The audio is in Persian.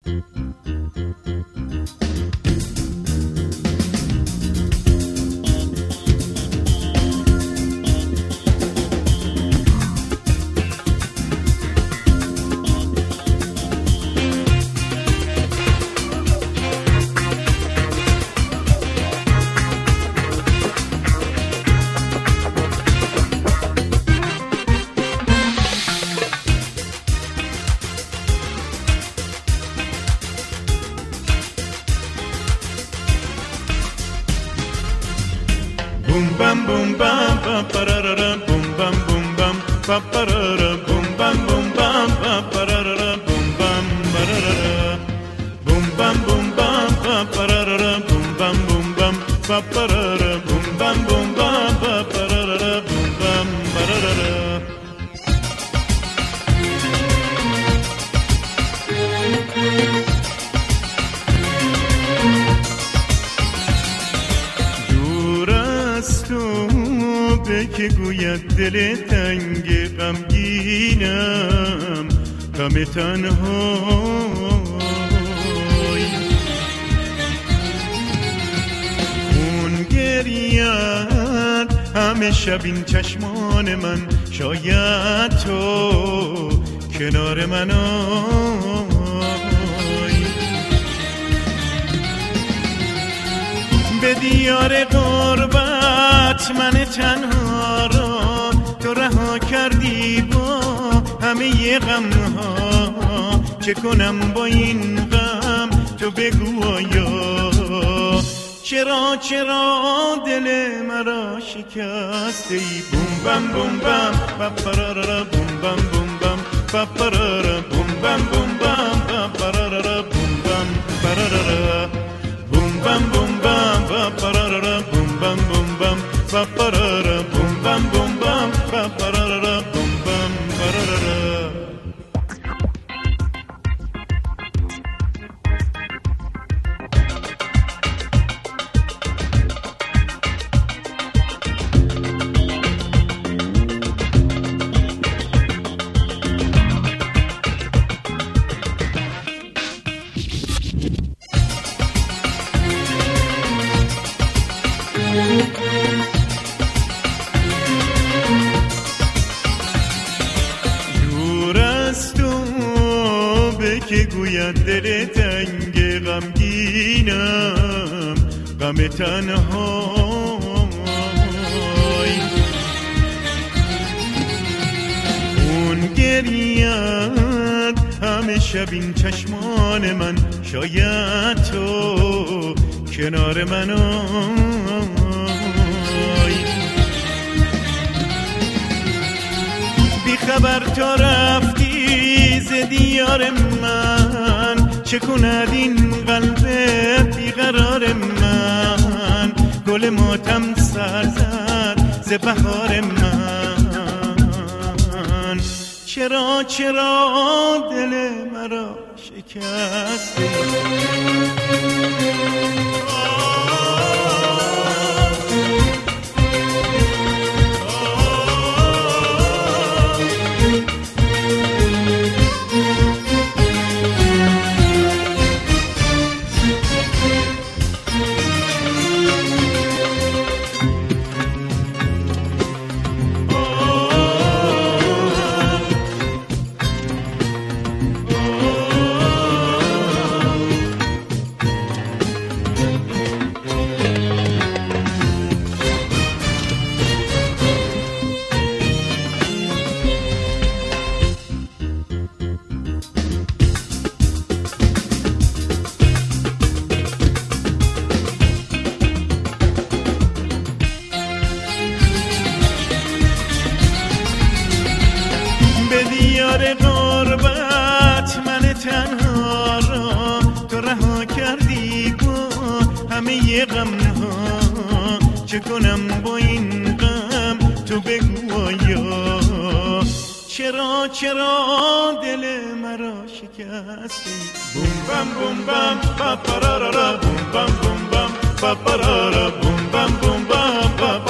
Boom bam boom bam ba pararara boom bam ba parara boom bam ba parara boom bam pararara boom bam ba parara boom bam ba parara boom bam ba parara boom bam parara. که گوید دل تنگ غمگینم غم تنهای خون گرید همه شب این چشمان من شاید تو کنار من آی به دیار غربت من تنها را تو رها کردی با همه غم ها چه کنم با این غم تو بگو آیا چرا دل مرا شکسته ای بوم بم پپرارا بوم بم پپرارا بوم بم پپرارا بوم بم پپرارا بوم بم پپرارا بوم بم پپرارا بوم بم پپرارا بوم بم پپرارا. دور از تو به که گوید دل تنگ غمگینم غم تنهای اون گرید همه شب این چشمان من شاید تو کنار من آی بی خبر تا رفتی ز دیار من چه کند این قلب بیقرار من گل ماتم سر زد ز بهار من چرا دل مرا شکسته دیار غربت من تنها را تو رها کردی با همه غم ها چه کنم با این غم تو بگو آیا چرا دل مرا شکستی بوم بم پپرارا بوم بم پپرارا بوم بم